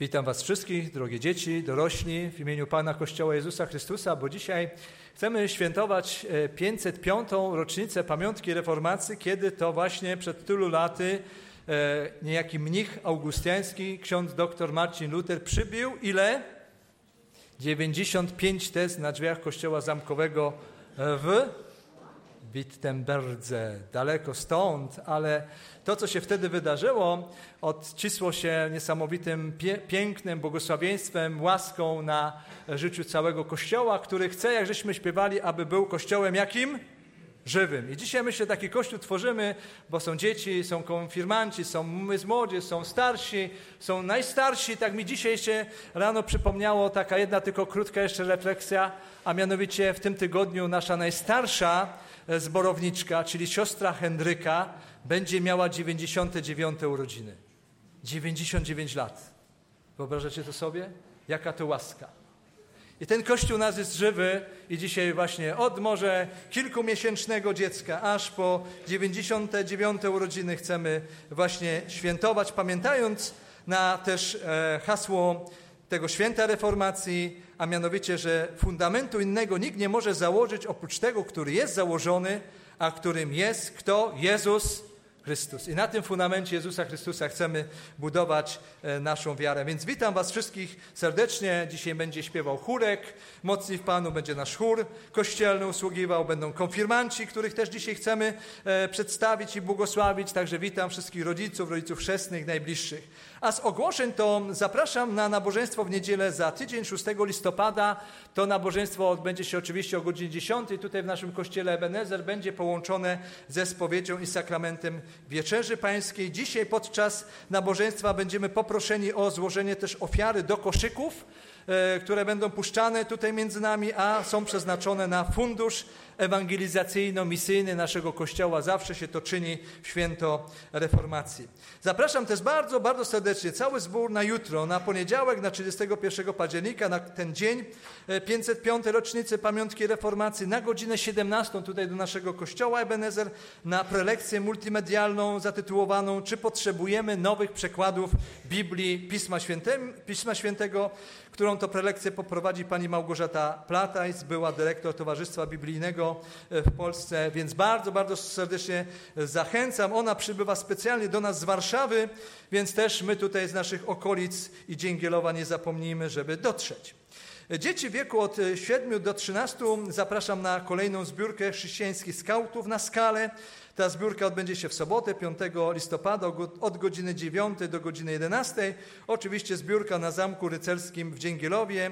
Witam Was wszystkich, drogie dzieci, dorośli, w imieniu Pana Kościoła Jezusa Chrystusa, bo dzisiaj chcemy świętować 505. rocznicę pamiątki reformacji, kiedy to właśnie przed tylu laty niejaki mnich augustiański, ksiądz dr Marcin Luther przybił ile? 95 tez na drzwiach kościoła zamkowego w Wittenberdze, daleko stąd, ale to, co się wtedy wydarzyło, odcisło się niesamowitym, pięknym błogosławieństwem, łaską na życiu całego Kościoła, który chce, jak żeśmy śpiewali, aby był Kościołem jakim? Żywym. I dzisiaj myślę, taki Kościół tworzymy, bo są dzieci, są konfirmanci, są młodzi, są starsi, są najstarsi. Tak mi dzisiaj się rano przypomniało taka jedna tylko krótka jeszcze refleksja, a mianowicie w tym tygodniu nasza najstarsza zborowniczka, czyli siostra Henryka, będzie miała 99 urodziny. 99 lat. Wyobrażacie to sobie? Jaka to łaska. I ten Kościół nas jest żywy i dzisiaj właśnie od może kilkumiesięcznego dziecka aż po 99 urodziny chcemy właśnie świętować, pamiętając na też hasło tego święta reformacji, a mianowicie, że fundamentu innego nikt nie może założyć oprócz tego, który jest założony, a którym jest kto? Jezus Chrystus. I na tym fundamencie Jezusa Chrystusa chcemy budować naszą wiarę. Więc witam Was wszystkich serdecznie. Dzisiaj będzie śpiewał chórek. Mocni w Panu będzie nasz chór kościelny usługiwał. Będą konfirmanci, których też dzisiaj chcemy przedstawić i błogosławić. Także witam wszystkich rodziców chrzestnych, najbliższych. A z ogłoszeń to zapraszam na nabożeństwo w niedzielę za tydzień, 6 listopada. To nabożeństwo odbędzie się oczywiście o godzinie 10. Tutaj w naszym kościele Ebenezer będzie połączone ze spowiedzią i sakramentem Wieczerzy Pańskiej. Dzisiaj podczas nabożeństwa będziemy poproszeni o złożenie też ofiary do koszyków, które będą puszczane tutaj między nami, a są przeznaczone na fundusz ewangelizacyjno-misyjny naszego Kościoła. Zawsze się to czyni w święto reformacji. Zapraszam też bardzo, bardzo serdecznie cały zbór na jutro, na poniedziałek, na 31 października, na ten dzień 505. rocznicy pamiątki reformacji, na godzinę 17 tutaj do naszego Kościoła Ebenezer, na prelekcję multimedialną zatytułowaną "Czy potrzebujemy nowych przekładów Biblii Pisma Świętego?", którą to prelekcję poprowadzi pani Małgorzata Platajs, była dyrektor Towarzystwa Biblijnego w Polsce, więc bardzo, bardzo serdecznie zachęcam. Ona przybywa specjalnie do nas z Warszawy, więc też my tutaj z naszych okolic i Dzięgielowa nie zapomnijmy, żeby dotrzeć. Dzieci w wieku od 7 do 13 zapraszam na kolejną zbiórkę chrześcijańskich skautów na Skalę. Ta zbiórka odbędzie się w sobotę, 5 listopada od godziny 9 do godziny 11. Oczywiście zbiórka na Zamku Rycerskim w Dzięgielowie,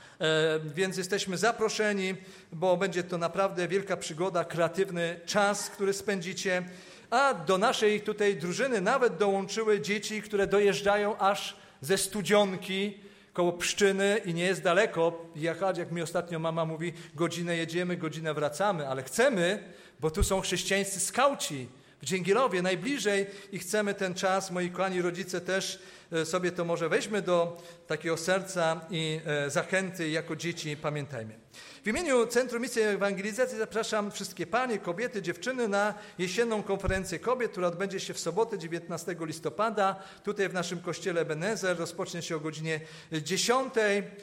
więc jesteśmy zaproszeni, bo będzie to naprawdę wielka przygoda, kreatywny czas, który spędzicie. A do naszej tutaj drużyny nawet dołączyły dzieci, które dojeżdżają aż ze Studzionki, koło Pszczyny i nie jest daleko jechać, jak mi ostatnio mama mówi, godzinę jedziemy, godzinę wracamy, ale chcemy, bo tu są chrześcijańscy skauci w Dzięgielowie najbliżej i chcemy ten czas, moi kochani rodzice też sobie to może weźmy do takiego serca i zachęty jako dzieci pamiętajmy. W imieniu Centrum Misji i Ewangelizacji zapraszam wszystkie panie, kobiety, dziewczyny na jesienną konferencję kobiet, która odbędzie się w sobotę 19 listopada. Tutaj w naszym kościele Ebenezer rozpocznie się o godzinie 10.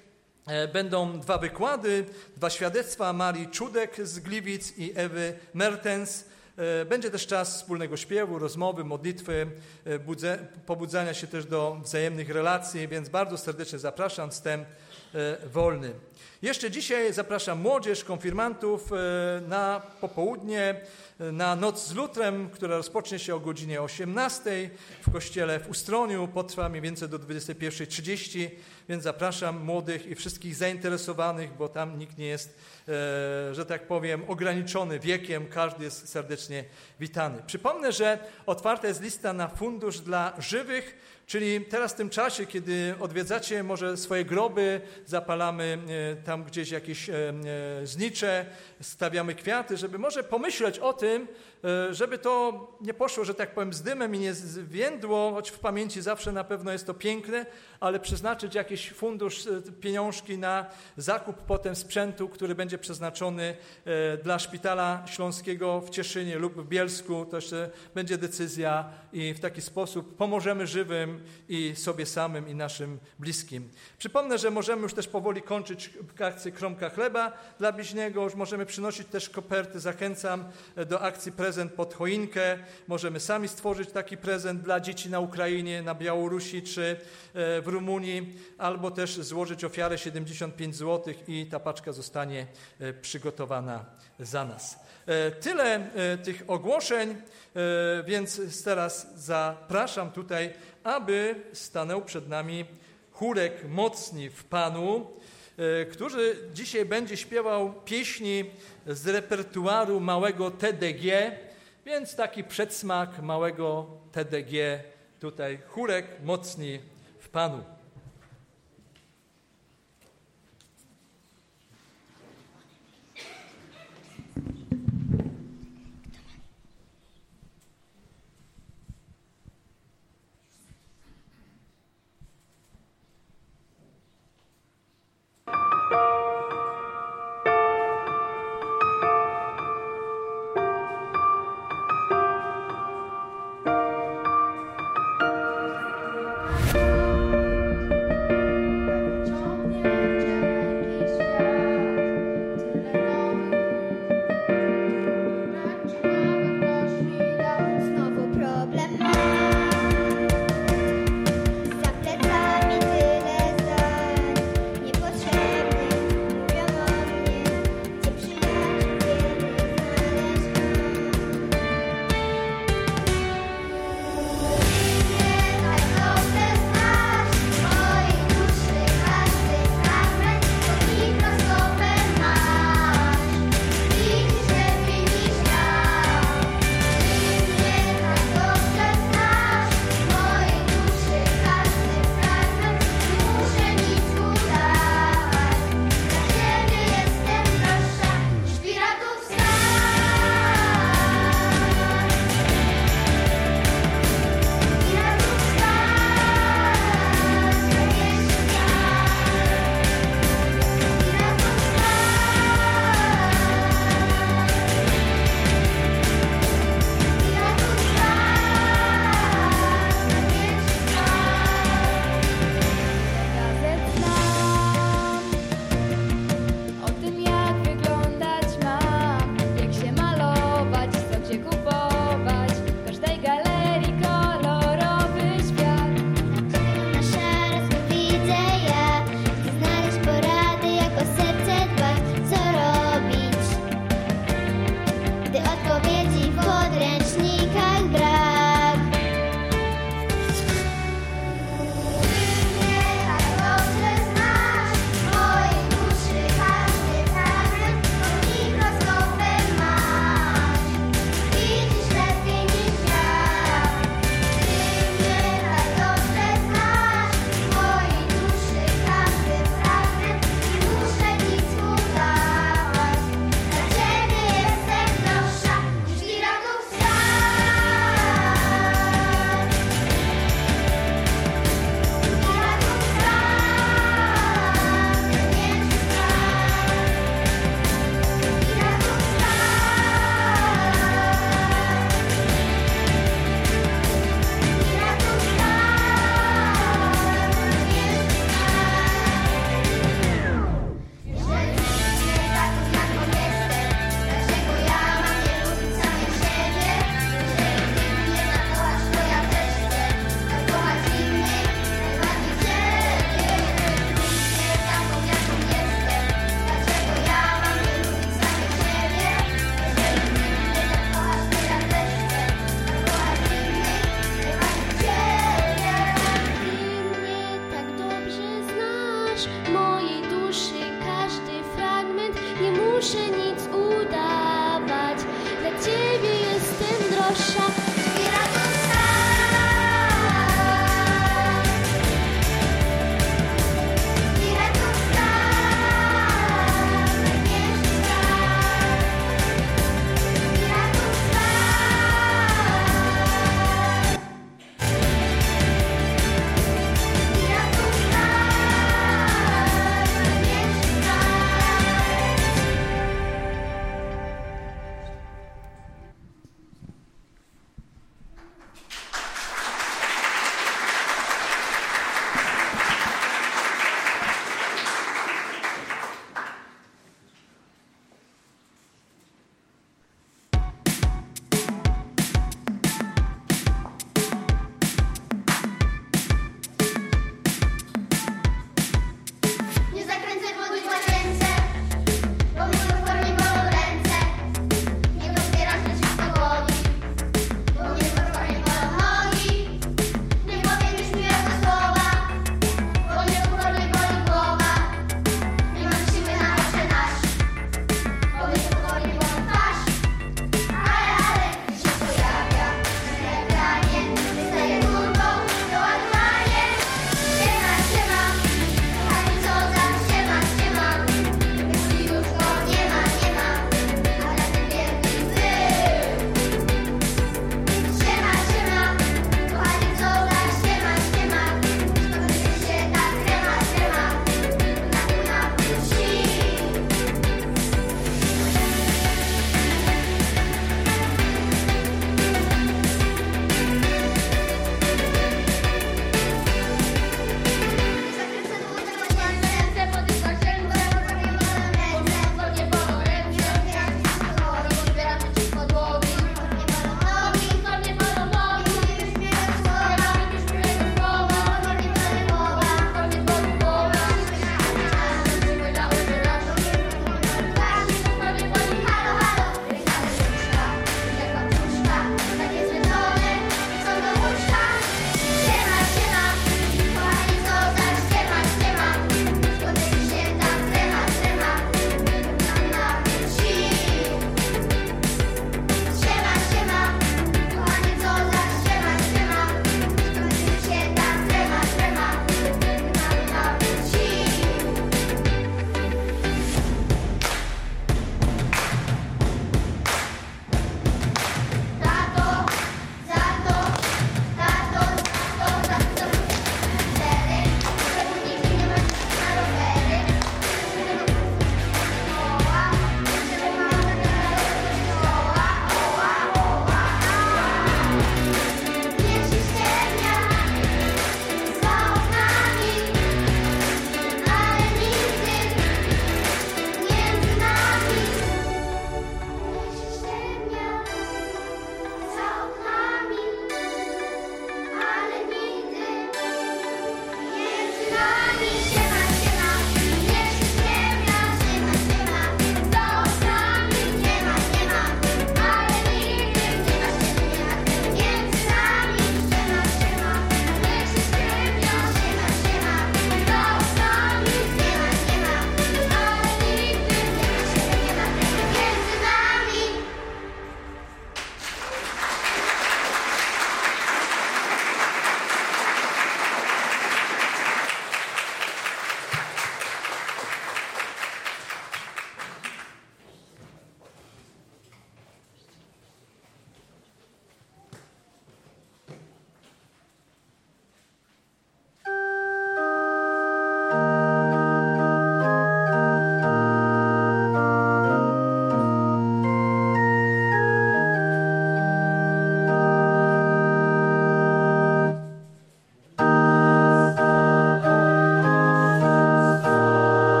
Będą 2 wykłady, 2 świadectwa Marii Czudek z Gliwic i Ewy Mertens. Będzie też czas wspólnego śpiewu, rozmowy, modlitwy, pobudzania się też do wzajemnych relacji, więc bardzo serdecznie zapraszam, wstęp wolny. Jeszcze dzisiaj zapraszam młodzież, konfirmantów na popołudnie, na noc z lutrem, która rozpocznie się o godzinie 18 w kościele w Ustroniu, potrwa mniej więcej do 21:30, więc zapraszam młodych i wszystkich zainteresowanych, bo tam nikt nie jest, że tak powiem, ograniczony wiekiem, każdy jest serdecznie witany. Przypomnę, że otwarta jest lista na fundusz dla żywych, czyli teraz w tym czasie, kiedy odwiedzacie może swoje groby, zapalamy tam gdzieś jakieś znicze, stawiamy kwiaty, żeby może pomyśleć o tym, żeby to nie poszło, że tak powiem, z dymem i nie zwiędło, choć w pamięci zawsze na pewno jest to piękne, ale przeznaczyć jakieś jakiś fundusz, pieniążki na zakup potem sprzętu, który będzie przeznaczony dla Szpitala Śląskiego w Cieszynie lub w Bielsku. To jeszcze będzie decyzja i w taki sposób pomożemy żywym i sobie samym i naszym bliskim. Przypomnę, że możemy już też powoli kończyć akcję Kromka Chleba dla bliźniego. Już możemy przynosić też koperty. Zachęcam do akcji Prezent pod choinkę. Możemy sami stworzyć taki prezent dla dzieci na Ukrainie, na Białorusi czy w Rumunii, albo też złożyć ofiarę 75 zł i ta paczka zostanie przygotowana za nas. Tyle tych ogłoszeń, więc teraz zapraszam tutaj, aby stanął przed nami chórek Mocni w Panu, który dzisiaj będzie śpiewał pieśni z repertuaru małego TDG, więc taki przedsmak małego TDG, tutaj chórek Mocni w Panu.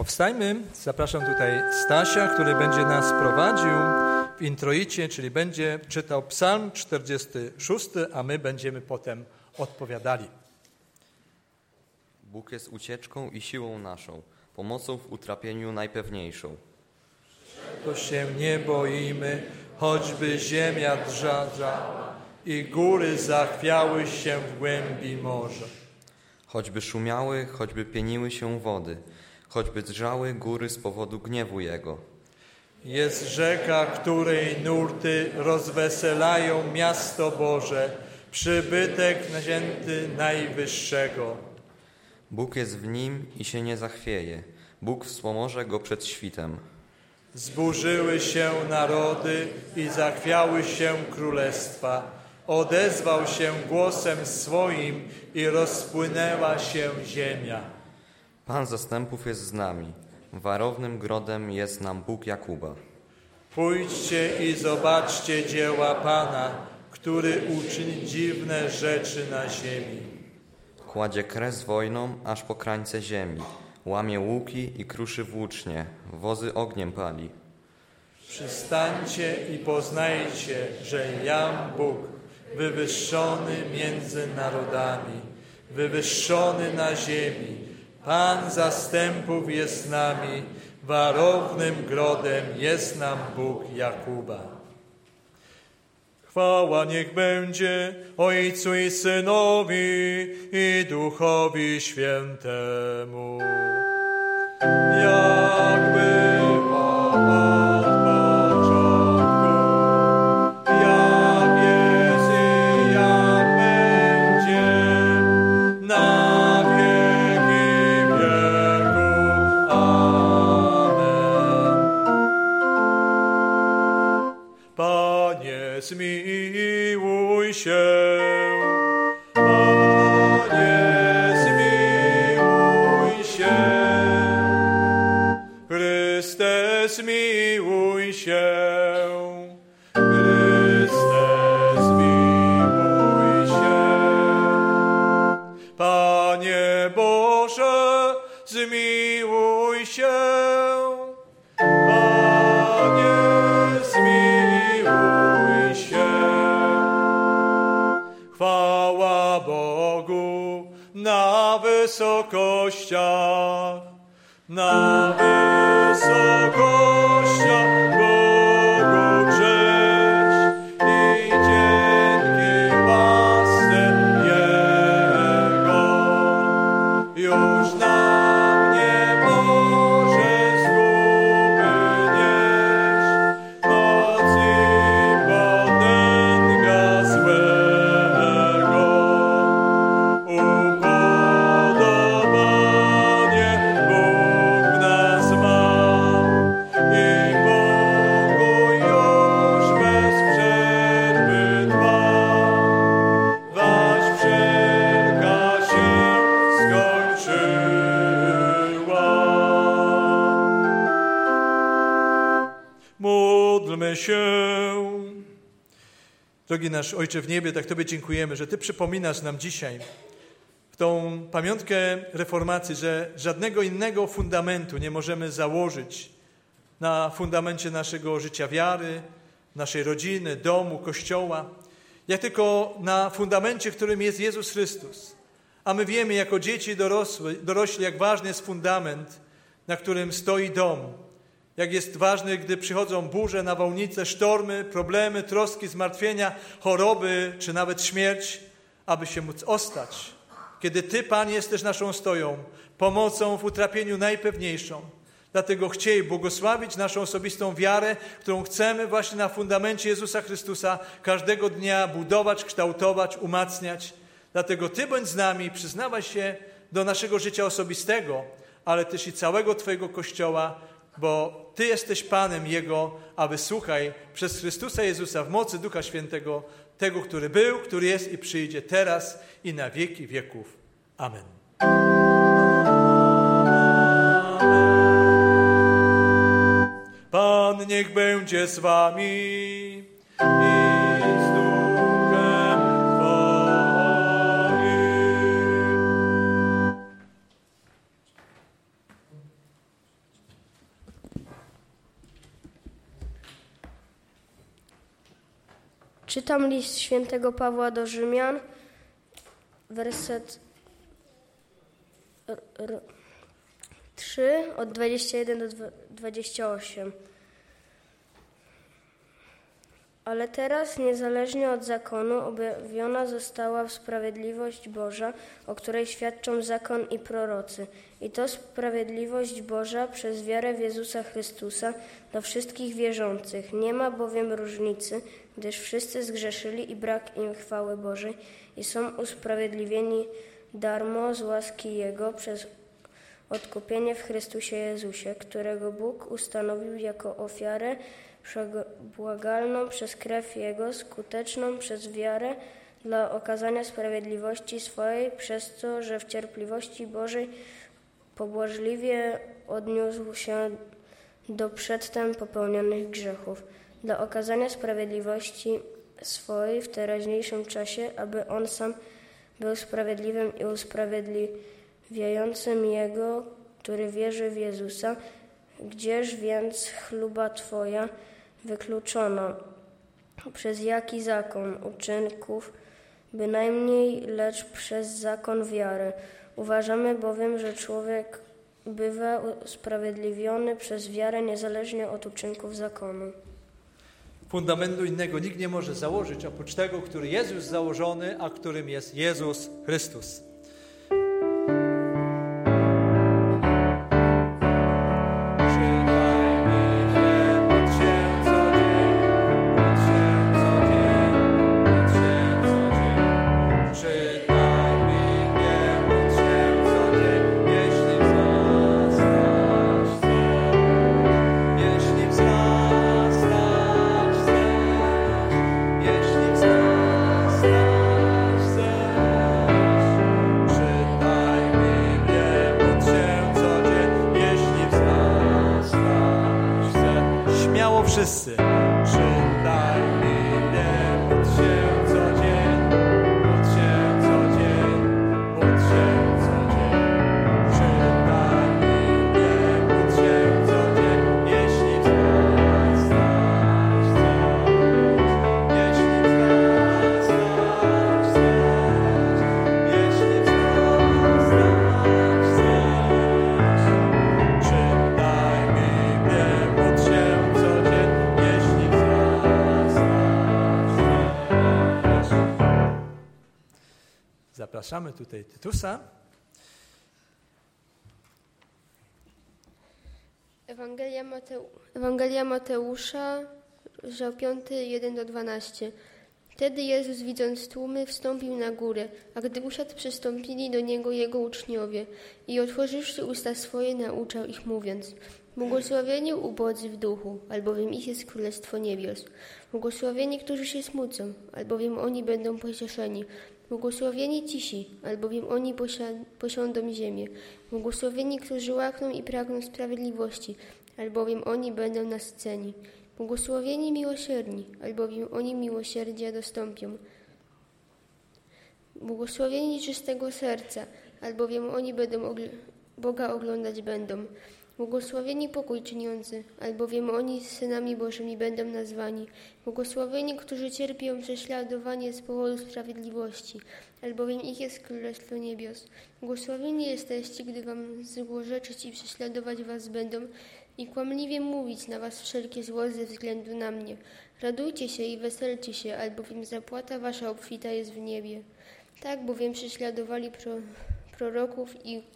Powstajmy, zapraszam tutaj Stasia, który będzie nas prowadził w introicie, czyli będzie czytał Psalm 46, a my będziemy potem odpowiadali. Bóg jest ucieczką i siłą naszą, pomocą w utrapieniu najpewniejszą. To się nie boimy, choćby ziemia drżała i góry zachwiały się w głębi morza. Choćby szumiały, choćby pieniły się wody, choćby drżały góry z powodu gniewu Jego. Jest rzeka, której nurty rozweselają miasto Boże, przybytek nazięty Najwyższego. Bóg jest w nim i się nie zachwieje. Bóg wspomoże go przed świtem. Zburzyły się narody i zachwiały się królestwa. Odezwał się głosem swoim i rozpłynęła się ziemia. Pan zastępów jest z nami. Warownym grodem jest nam Bóg Jakuba. Pójdźcie i zobaczcie dzieła Pana, który uczyni dziwne rzeczy na ziemi. Kładzie kres wojną aż po krańce ziemi. Łamie łuki i kruszy włócznie. Wozy ogniem pali. Przystańcie i poznajcie, że jam Bóg, wywyższony między narodami, wywyższony na ziemi. Pan zastępów jest z nami, warownym grodem jest nam Bóg Jakuba. Chwała niech będzie Ojcu i Synowi i Duchowi Świętemu, jak było od początku, jak jest i jak będzie, na wieki wieków. Amen. Panie, zmiłuj się. Panie, zmiłuj się. Chryste, zmiłuj się. Chryste, zmiłuj się. Panie Boże, zmiłuj się. Panie, zmiłuj się. Chwała Bogu na wysokościach, na wysokościach Bogu cześć i dzięki łasce Jego. Już nam nie może zguby nieść, moc i potęga złego. Upodobanie Bóg w nas ma i pokój już bez przerwy trwa. Waś wszelka się skończyła. Módlmy się. Drogi nasz Ojcze w niebie, tak Tobie dziękujemy, że Ty przypominasz nam dzisiaj w tą pamiątkę reformacji, że żadnego innego fundamentu nie możemy założyć na fundamencie naszego życia wiary, naszej rodziny, domu, Kościoła, jak tylko na fundamencie, którym jest Jezus Chrystus. A my wiemy jako dzieci dorośli, jak ważny jest fundament, na którym stoi dom. Jak jest ważny, gdy przychodzą burze, nawałnice, sztormy, problemy, troski, zmartwienia, choroby czy nawet śmierć, aby się móc ostać. Kiedy Ty, Panie, jesteś naszą stoją, pomocą w utrapieniu najpewniejszą. Dlatego chciej błogosławić naszą osobistą wiarę, którą chcemy właśnie na fundamencie Jezusa Chrystusa każdego dnia budować, kształtować, umacniać. Dlatego Ty bądź z nami, przyznawaj się do naszego życia osobistego, ale też i całego Twojego Kościoła, bo Ty jesteś Panem Jego, a wysłuchaj przez Chrystusa Jezusa w mocy Ducha Świętego, tego, który był, który jest i przyjdzie teraz i na wieki wieków. Amen. Pan niech będzie z wami i z duchem Twoim. Czytam list świętego Pawła do Rzymian, werset 3, od 21 do 28. Ale teraz, niezależnie od zakonu, objawiona została sprawiedliwość Boża, o której świadczą zakon i prorocy. I to sprawiedliwość Boża przez wiarę w Jezusa Chrystusa dla wszystkich wierzących. Nie ma bowiem różnicy, gdyż wszyscy zgrzeszyli i brak im chwały Bożej i są usprawiedliwieni darmo z łaski Jego przez odkupienie w Chrystusie Jezusie, którego Bóg ustanowił jako ofiarę przebłagalną przez krew Jego, skuteczną przez wiarę dla okazania sprawiedliwości swojej, przez to, że w cierpliwości Bożej pobłażliwie odniósł się do przedtem popełnionych grzechów, dla okazania sprawiedliwości swojej w teraźniejszym czasie, aby On sam był sprawiedliwym i usprawiedliwiającym Jego, który wierzy w Jezusa. Gdzież więc chluba Twoja wykluczono? Przez jaki zakon? Uczynków? Bynajmniej, lecz przez zakon wiary. Uważamy bowiem, że człowiek bywa usprawiedliwiony przez wiarę niezależnie od uczynków zakonu. Fundamentu innego nikt nie może założyć oprócz tego, który jest już założony, a którym jest Jezus Chrystus. Wszyscy. Czytaj Biblię, módl się co dzień, módl się co dzień, módl się co dzień. Czytaj Biblię, módl się co dzień, jeśli w nas znać chcesz, jeśli w nas znać chcesz, jeśli w nas znać chcesz. Czytaj Biblię, módl się co dzień. Zapraszamy tutaj Tytusa. Ewangelia Mateusza, rozdział 5, 1-12. Wtedy Jezus, widząc tłumy, wstąpił na górę, a gdy usiadł, przystąpili do Niego Jego uczniowie i otworzywszy usta swoje, nauczał ich, mówiąc: Błogosławieni ubodzy w duchu, albowiem ich jest Królestwo Niebios. Błogosławieni, którzy się smucą, albowiem oni będą pocieszeni. Błogosławieni cisi, albowiem oni posiądą ziemię. Błogosławieni, którzy łakną i pragną sprawiedliwości, albowiem oni będą nasyceni. Błogosławieni miłosierni, albowiem oni miłosierdzia dostąpią. Błogosławieni czystego serca, albowiem oni Boga oglądać będą. Błogosławieni pokój czyniący, albowiem oni synami Bożymi będą nazwani. Błogosławieni, którzy cierpią prześladowanie z powodu sprawiedliwości, albowiem ich jest Królestwo Niebios. Błogosławieni jesteście, gdy wam złorzeczyć i prześladować was będą i kłamliwie mówić na was wszelkie zło ze względu na mnie. Radujcie się i weselcie się, albowiem zapłata wasza obfita jest w niebie. Tak bowiem prześladowali proroków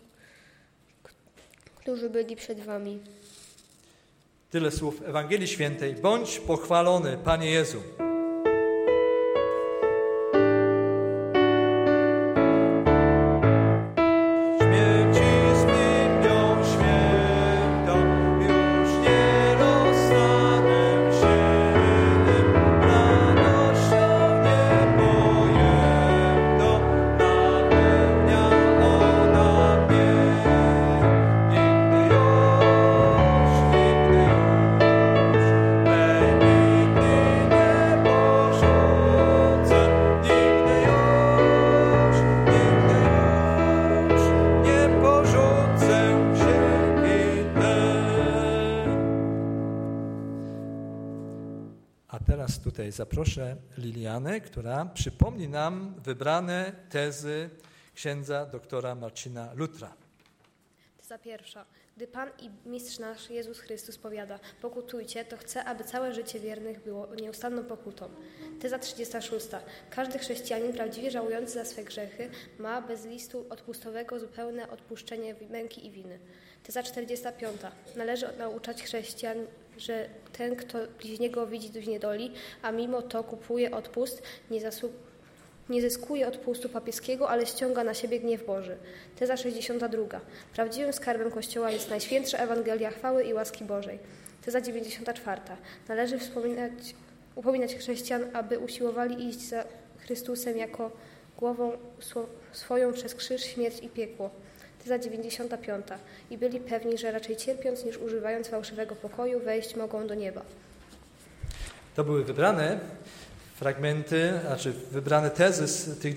którzy byli przed wami. Tyle słów Ewangelii Świętej. Bądź pochwalony, Panie Jezu. A teraz tutaj zaproszę Lilianę, która przypomni nam wybrane tezy księdza doktora Marcina Lutra. Teza pierwsza. Gdy Pan i Mistrz nasz Jezus Chrystus powiada, pokutujcie, to chce, aby całe życie wiernych było nieustanną pokutą. Teza 36. Każdy chrześcijanin prawdziwie żałujący za swe grzechy ma bez listu odpustowego zupełne odpuszczenie męki i winy. Teza 45. Należy nauczać chrześcijan, że ten, kto bliźniego widzi w niedoli, a mimo to kupuje odpust, nie zyskuje odpustu papieskiego, ale ściąga na siebie gniew Boży. Teza 62. Prawdziwym skarbem Kościoła jest Najświętsza Ewangelia chwały i łaski Bożej. Teza 94. Należy upominać chrześcijan, aby usiłowali iść za Chrystusem jako głową swoją przez krzyż, śmierć i piekło. Teza 95. I byli pewni, że raczej cierpiąc niż używając fałszywego pokoju wejść mogą do nieba. To były wybrane fragmenty, wybrane tezy z tych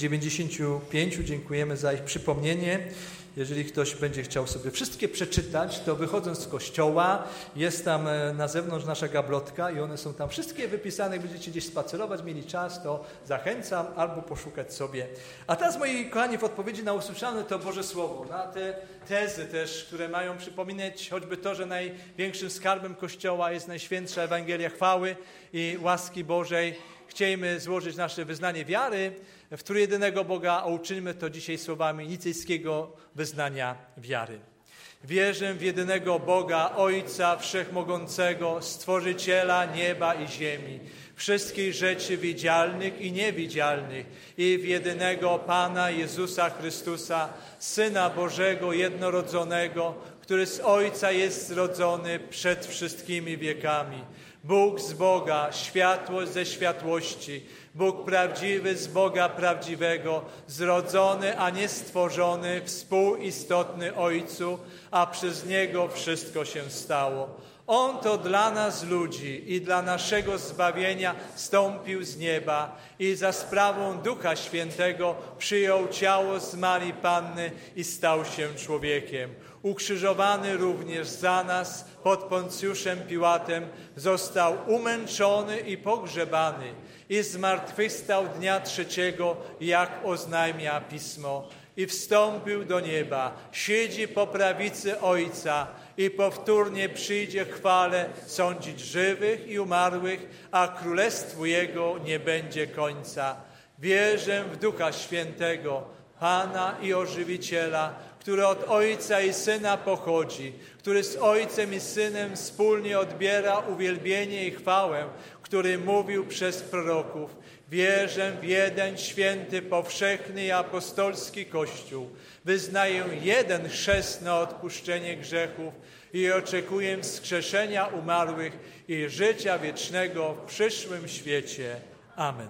95. Dziękujemy za ich przypomnienie. Jeżeli ktoś będzie chciał sobie wszystkie przeczytać, to wychodząc z kościoła, jest tam na zewnątrz nasza gablotka i one są tam wszystkie wypisane. Jak będziecie gdzieś spacerować, mieli czas, to zachęcam albo poszukać sobie. A teraz, moi kochani, w odpowiedzi na usłyszane to Boże Słowo, na te tezy też, które mają przypominać choćby to, że największym skarbem Kościoła jest Najświętsza Ewangelia chwały i łaski Bożej. Chcielibyśmy złożyć nasze wyznanie wiary w trójjedynego Boga, a uczyńmy to dzisiaj słowami nicejskiego wyznania wiary. Wierzę w jedynego Boga, Ojca Wszechmogącego, Stworzyciela nieba i ziemi, wszystkich rzeczy widzialnych i niewidzialnych i w jedynego Pana Jezusa Chrystusa, Syna Bożego jednorodzonego, który z Ojca jest zrodzony przed wszystkimi wiekami. Bóg z Boga, światłość ze światłości, Bóg prawdziwy z Boga prawdziwego, zrodzony, a nie stworzony, współistotny Ojcu, a przez Niego wszystko się stało. On to dla nas ludzi i dla naszego zbawienia stąpił z nieba i za sprawą Ducha Świętego przyjął ciało z Marii Panny i stał się człowiekiem. Ukrzyżowany również za nas pod Poncjuszem Piłatem, został umęczony i pogrzebany i zmartwychwstał dnia trzeciego, jak oznajmia Pismo, i wstąpił do nieba, siedzi po prawicy Ojca i powtórnie przyjdzie w chwale sądzić żywych i umarłych, a królestwu Jego nie będzie końca. Wierzę w Ducha Świętego, Pana i Ożywiciela, który od Ojca i Syna pochodzi, który z Ojcem i Synem wspólnie odbiera uwielbienie i chwałę, który mówił przez proroków. Wierzę w jeden święty, powszechny i apostolski Kościół. Wyznaję jeden chrzest na odpuszczenie grzechów i oczekuję wskrzeszenia umarłych i życia wiecznego w przyszłym świecie. Amen.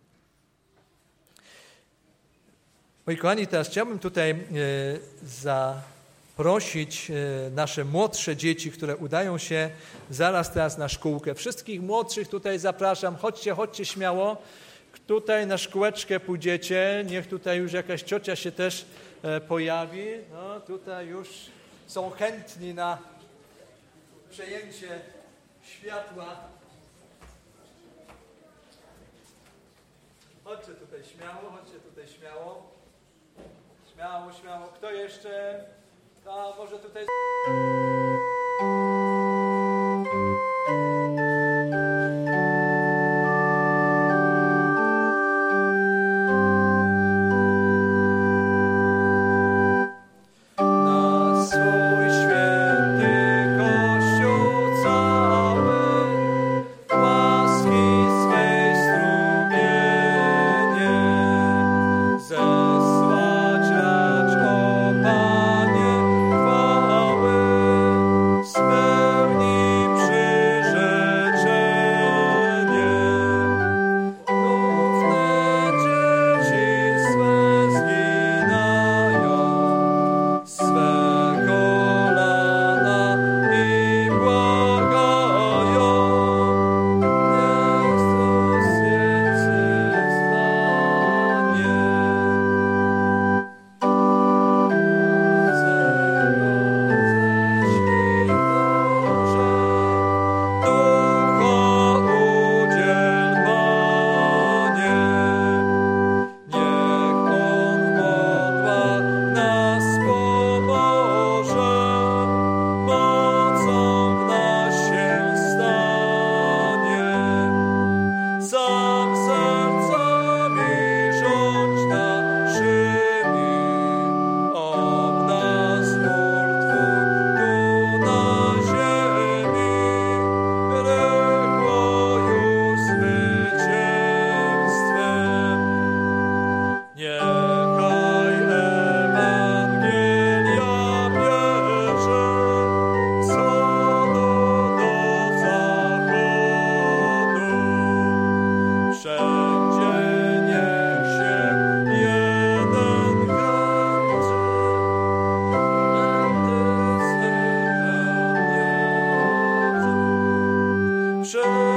Moi kochani, teraz chciałbym tutaj zaprosić nasze młodsze dzieci, które udają się zaraz teraz na szkółkę. Wszystkich młodszych tutaj zapraszam, chodźcie śmiało. Tutaj na szkółeczkę pójdziecie, niech tutaj już jakaś ciocia się też pojawi. No, tutaj już są chętni na przejęcie światła. Chodźcie tutaj śmiało. Śmiało. Kto jeszcze? A może tutaj... Zesłać racz, o Panie, chwały. że